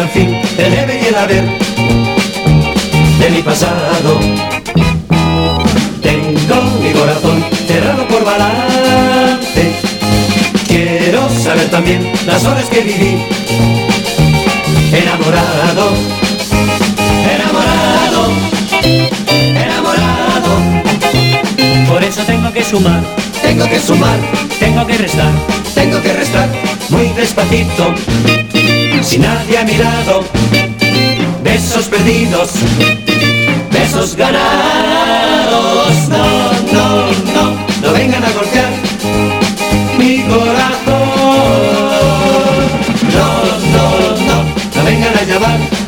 fin el debe y el haber de mi pasado. Tengo mi corazón cerrado por balance. Quiero saber también las horas que viví enamorado, enamorado, enamorado. Por eso tengo que sumar, tengo que sumar, tengo que restar, tengo que restar muy despacito, sin nadie a mi lado. Besos perdidos, besos ganados. No, no, no, no vengan a golpear mi corazón. No, no, no, no vengan a llamar